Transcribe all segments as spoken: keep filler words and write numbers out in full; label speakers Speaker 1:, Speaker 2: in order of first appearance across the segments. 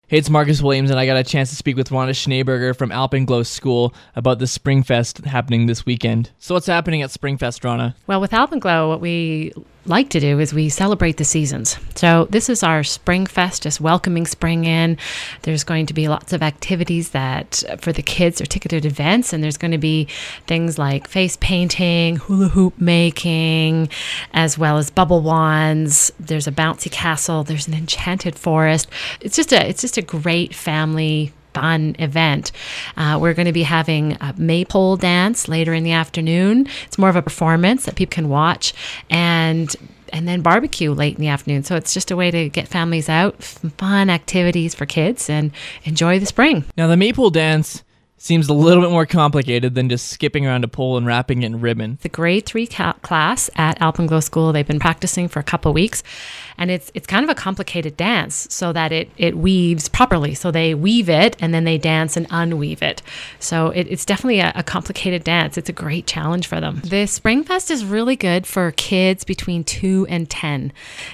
Speaker 1: Hey, it's Marcus Williams, and I got a chance to speak with Rhonda Schneeberger from Alpenglow School about the Springfest happening this weekend. So what's happening at Springfest, Rhonda?
Speaker 2: Well, with Alpenglow, what we like to do is we celebrate the seasons. So this is our Springfest, just welcoming spring in. There's going to be lots of activities that for the kids are ticketed events, and there's going to be things like face painting, hula hoop making, as well as bubble wands. There's a bouncy castle. There's an enchanted forest. It's just a it's just a great family fun event. Uh, we're going to be having a maypole dance later in the afternoon. It's more of a performance that people can watch, and and then barbecue late in the afternoon. So it's just a way to get families out, fun activities for kids, and enjoy the spring.
Speaker 1: Now, the maypole dance seems a little bit more complicated than just skipping around a pole and wrapping it in ribbon.
Speaker 2: The grade three ca- class at Alpenglow School, they've been practicing for a couple of weeks, and it's it's kind of a complicated dance so that it, it weaves properly. So they weave it, and then they dance and unweave it. So it, it's definitely a, a complicated dance. It's a great challenge for them. The Springfest is really good for kids between two and ten.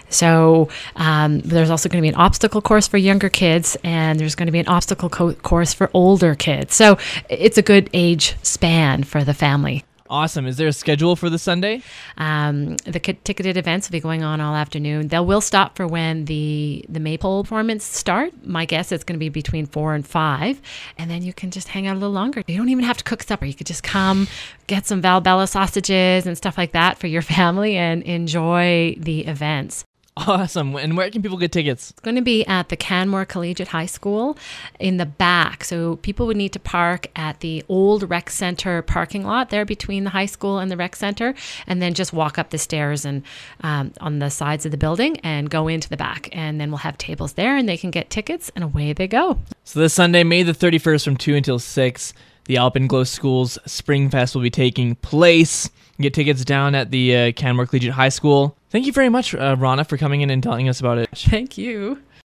Speaker 2: So um, there's also going to be an obstacle course for younger kids, and there's going to be an obstacle co- course for older kids. So it's a good age span for the family.
Speaker 1: Awesome. Is there a schedule for the Sunday?
Speaker 2: Um, the c- ticketed events will be going on all afternoon. They will stop for when the, the maypole performance start. My guess is going to be between four and five. And then you can just hang out a little longer. You don't even have to cook supper. You could just come, get some Valbella sausages and stuff like that for your family and enjoy the events.
Speaker 1: Awesome. And where can people get tickets?
Speaker 2: It's going to be at the Canmore Collegiate High School in the back. So people would need to park at the old rec center parking lot there between the high school and the rec center, and then just walk up the stairs and um, on the sides of the building and go into the back. And then we'll have tables there, and they can get tickets, and away they go.
Speaker 1: So this Sunday, May the thirty-first from two until six, the Alpenglow School's Springfest will be taking place. You get tickets down at the uh, Canmore Collegiate High School. Thank you very much, uh, Rhonda, for coming in and telling us about it.
Speaker 2: Thank you.